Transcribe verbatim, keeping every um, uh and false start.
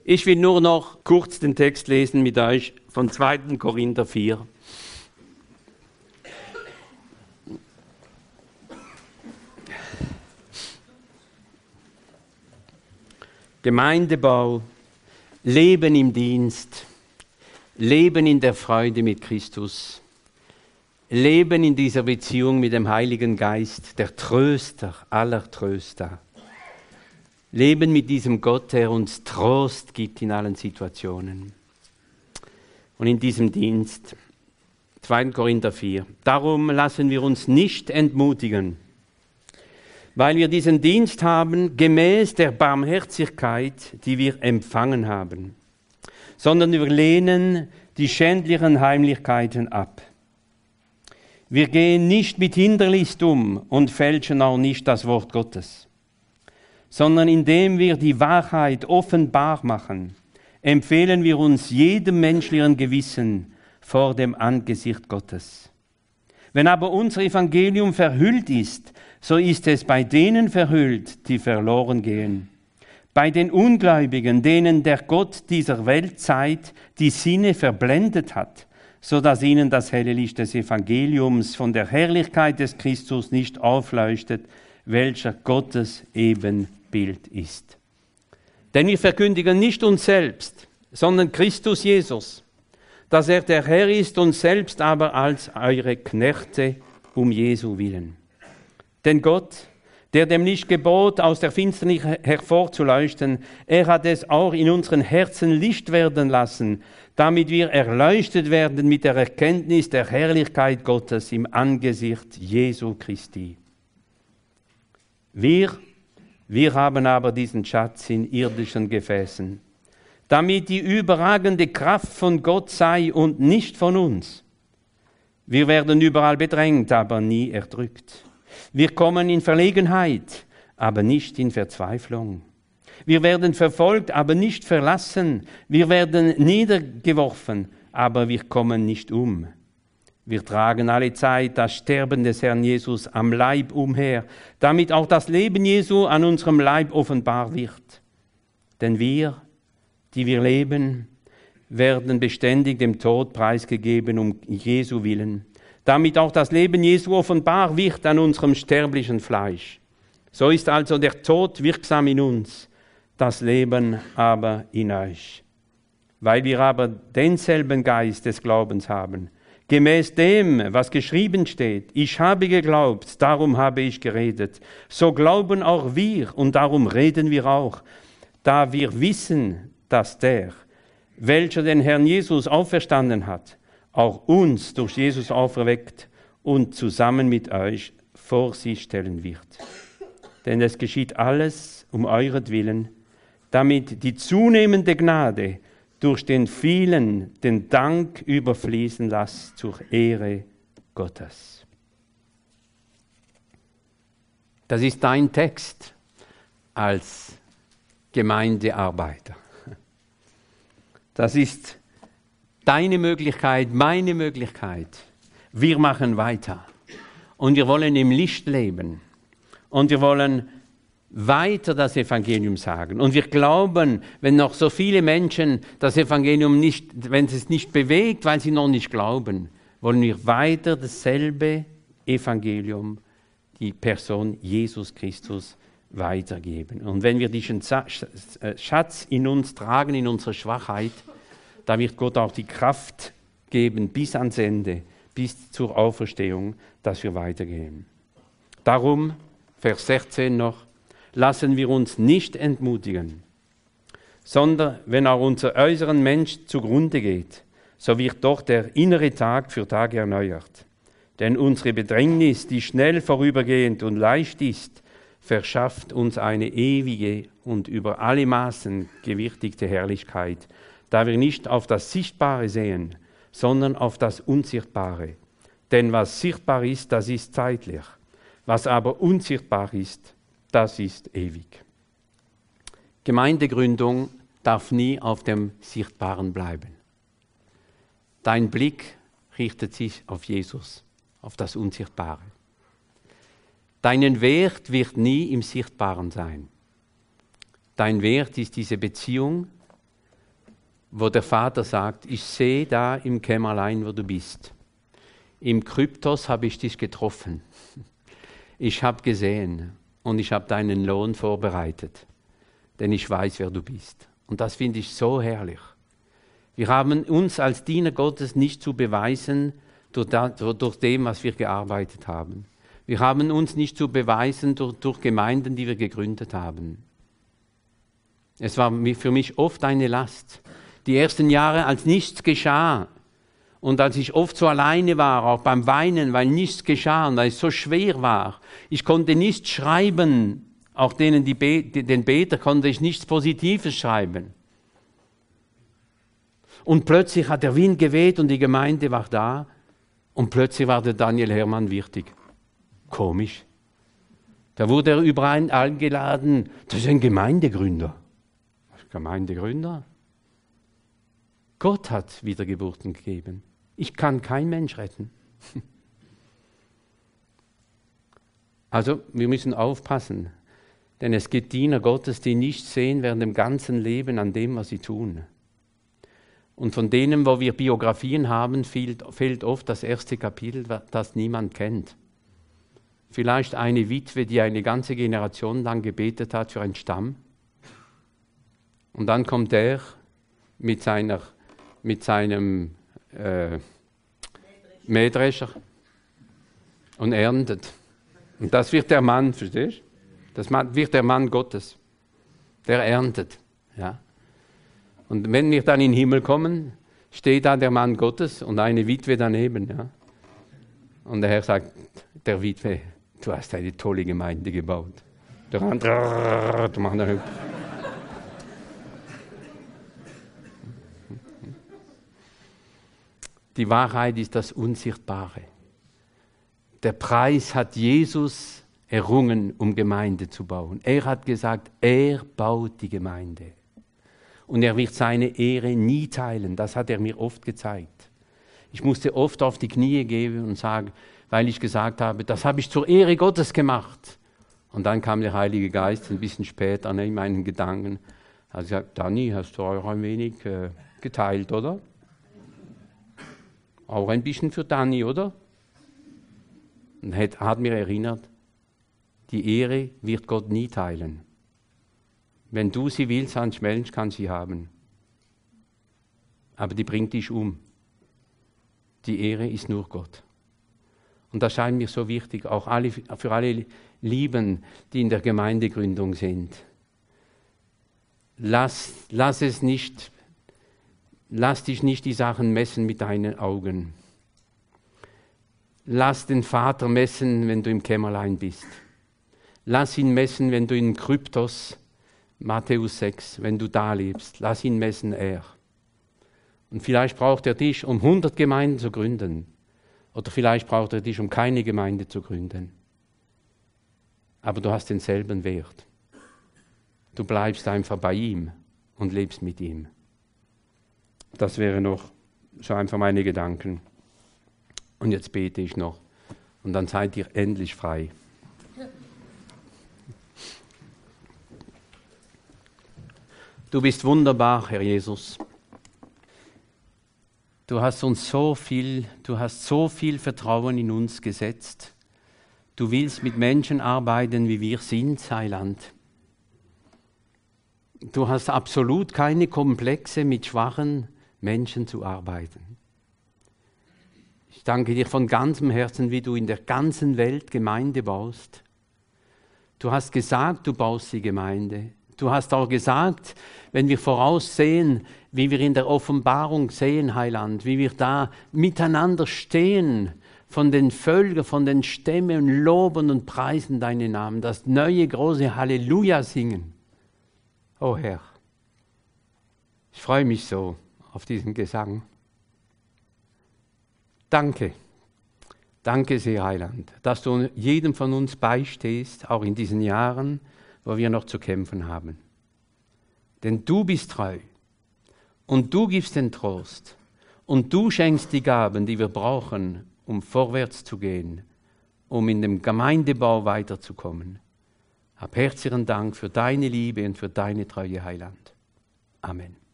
Ich will nur noch kurz den Text lesen mit euch von zweiten Korinther vier. Gemeindebau, Leben im Dienst, Leben in der Freude mit Christus, Leben in dieser Beziehung mit dem Heiligen Geist, der Tröster aller Tröster. Leben mit diesem Gott, der uns Trost gibt in allen Situationen. Und in diesem Dienst, zweiten Korinther vier. Darum lassen wir uns nicht entmutigen, weil wir diesen Dienst haben, gemäß der Barmherzigkeit, die wir empfangen haben, sondern wir lehnen die schändlichen Heimlichkeiten ab. Wir gehen nicht mit Hinterlist um und fälschen auch nicht das Wort Gottes, sondern indem wir die Wahrheit offenbar machen, empfehlen wir uns jedem menschlichen Gewissen vor dem Angesicht Gottes. Wenn aber unser Evangelium verhüllt ist, so ist es bei denen verhüllt, die verloren gehen. Bei den Ungläubigen, denen der Gott dieser Weltzeit die Sinne verblendet hat, so dass ihnen das helle Licht des Evangeliums von der Herrlichkeit des Christus nicht aufleuchtet, welcher Gottes Ebenbild ist. Denn wir verkündigen nicht uns selbst, sondern Christus Jesus, dass er der Herr ist, uns selbst aber als eure Knechte um Jesu willen. Denn Gott, der dem Licht gebot, aus der Finsternis hervorzuleuchten, er hat es auch in unseren Herzen Licht werden lassen, damit wir erleuchtet werden mit der Erkenntnis der Herrlichkeit Gottes im Angesicht Jesu Christi. Wir, wir haben aber diesen Schatz in irdischen Gefäßen, damit die überragende Kraft von Gott sei und nicht von uns. Wir werden überall bedrängt, aber nie erdrückt. Wir kommen in Verlegenheit, aber nicht in Verzweiflung. Wir werden verfolgt, aber nicht verlassen. Wir werden niedergeworfen, aber wir kommen nicht um. Wir tragen alle Zeit das Sterben des Herrn Jesus am Leib umher, damit auch das Leben Jesu an unserem Leib offenbar wird. Denn wir, die wir leben, werden beständig dem Tod preisgegeben um Jesu willen, damit auch das Leben Jesu offenbar wird an unserem sterblichen Fleisch. So ist also der Tod wirksam in uns, das Leben aber in euch. Weil wir aber denselben Geist des Glaubens haben, gemäß dem, was geschrieben steht, ich habe geglaubt, darum habe ich geredet. So glauben auch wir und darum reden wir auch, da wir wissen, dass der, welcher den Herrn Jesus auferstanden hat, auch uns durch Jesus auferweckt und zusammen mit euch vor sie stellen wird. Denn es geschieht alles um euretwillen, damit die zunehmende Gnade durch den vielen den Dank überfließen lasst zur Ehre Gottes. Das ist dein Text als Gemeindearbeiter. Das ist deine Möglichkeit, meine Möglichkeit. Wir machen weiter. Und wir wollen im Licht leben. Und wir wollen weiter das Evangelium sagen. Und wir glauben, wenn noch so viele Menschen das Evangelium nicht, wenn es nicht bewegt, weil sie noch nicht glauben, wollen wir weiter dasselbe Evangelium, die Person Jesus Christus, weitergeben. Und wenn wir diesen Schatz in uns tragen, in unserer Schwachheit, da wird Gott auch die Kraft geben bis ans Ende, bis zur Auferstehung, dass wir weitergehen. Darum, Vers sechzehn noch, lassen wir uns nicht entmutigen, sondern wenn auch unser äußerer Mensch zugrunde geht, so wird doch der innere Tag für Tag erneuert. Denn unsere Bedrängnis, die schnell vorübergehend und leicht ist, verschafft uns eine ewige und über alle Maßen gewichtigte Herrlichkeit, da wir nicht auf das Sichtbare sehen, sondern auf das Unsichtbare. Denn was sichtbar ist, das ist zeitlich. Was aber unsichtbar ist, das ist ewig. Gemeindegründung darf nie auf dem Sichtbaren bleiben. Dein Blick richtet sich auf Jesus, auf das Unsichtbare. Dein Wert wird nie im Sichtbaren sein. Dein Wert ist diese Beziehung wo der Vater sagt, ich sehe da im Kämmerlein, wo du bist. Im Kryptos habe ich dich getroffen. Ich habe gesehen und ich habe deinen Lohn vorbereitet, denn ich weiß, wer du bist. Und das finde ich so herrlich. Wir haben uns als Diener Gottes nicht zu beweisen durch, da, durch dem, was wir gearbeitet haben. Wir haben uns nicht zu beweisen durch, durch Gemeinden, die wir gegründet haben. Es war für mich oft eine Last. Die ersten Jahre, als nichts geschah und als ich oft so alleine war, auch beim Weinen, weil nichts geschah und weil es so schwer war. Ich konnte nichts schreiben, auch denen, die Be- den Beter konnte ich nichts Positives schreiben. Und plötzlich hat der Wind geweht und die Gemeinde war da und plötzlich war der Daniel Hermann wichtig. Komisch. Da wurde er überall eingeladen. Das ist ein Gemeindegründer. Gemeindegründer? Gott hat Wiedergeburten gegeben. Ich kann kein Mensch retten. Also wir müssen aufpassen, denn es gibt Diener Gottes, die nicht sehen während dem ganzen Leben an dem, was sie tun. Und von denen, wo wir Biografien haben, fehlt, fehlt oft das erste Kapitel, das niemand kennt. Vielleicht eine Witwe, die eine ganze Generation lang gebetet hat für einen Stamm. Und dann kommt er mit, seiner, mit seinem äh, Mähdrescher und erntet. Und das wird der Mann, verstehst du? Das wird der Mann Gottes. Der erntet. Ja. Und wenn wir dann in den Himmel kommen, steht da der Mann Gottes und eine Witwe daneben. Ja. Und der Herr sagt der Witwe, du hast eine tolle Gemeinde gebaut. Der andere, der andere. Die Wahrheit ist das Unsichtbare. Der Preis hat Jesus errungen, um Gemeinde zu bauen. Er hat gesagt, er baut die Gemeinde. Und er wird seine Ehre nie teilen. Das hat er mir oft gezeigt. Ich musste oft auf die Knie gehen und sagen, weil ich gesagt habe, das habe ich zur Ehre Gottes gemacht. Und dann kam der Heilige Geist ein bisschen später in meinen Gedanken. Er hat gesagt, Dani, hast du auch ein wenig äh, geteilt, oder? Auch ein bisschen für Dani, oder? Und hat, hat mir erinnert, die Ehre wird Gott nie teilen. Wenn du sie willst, Hans Schmelch kann sie haben. Aber die bringt dich um. Die Ehre ist nur Gott. Und das scheint mir so wichtig, auch alle, für alle Lieben, die in der Gemeindegründung sind. Lass, lass es nicht, lass dich nicht die Sachen messen mit deinen Augen. Lass den Vater messen, wenn du im Kämmerlein bist. Lass ihn messen, wenn du in Kryptos, Matthäus sechs, wenn du da lebst. Lass ihn messen, er. Und vielleicht braucht er dich, um hundert Gemeinden zu gründen. Oder vielleicht braucht er dich, um keine Gemeinde zu gründen. Aber du hast denselben Wert. Du bleibst einfach bei ihm und lebst mit ihm. Das wäre noch so einfach meine Gedanken. Und jetzt bete ich noch. Und dann seid ihr endlich frei. Du bist wunderbar, Herr Jesus. Du hast uns so viel, du hast so viel Vertrauen in uns gesetzt. Du willst mit Menschen arbeiten, wie wir sind, Heiland. Du hast absolut keine Komplexe, mit schwachen Menschen zu arbeiten. Ich danke dir von ganzem Herzen, wie du in der ganzen Welt Gemeinde baust. Du hast gesagt, du baust die Gemeinde. Du hast auch gesagt, wenn wir voraussehen, wie wir in der Offenbarung sehen, Heiland, wie wir da miteinander stehen, von den Völkern, von den Stämmen und loben und preisen deinen Namen, das neue große Halleluja singen. Oh Herr, ich freue mich so auf diesen Gesang. Danke, danke sehr, Heiland, dass du jedem von uns beistehst, auch in diesen Jahren, wo wir noch zu kämpfen haben. Denn du bist treu und du gibst den Trost und du schenkst die Gaben, die wir brauchen, um vorwärts zu gehen, um in dem Gemeindebau weiterzukommen. Hab herzlichen Dank für deine Liebe und für deine Treue, Heiland. Amen.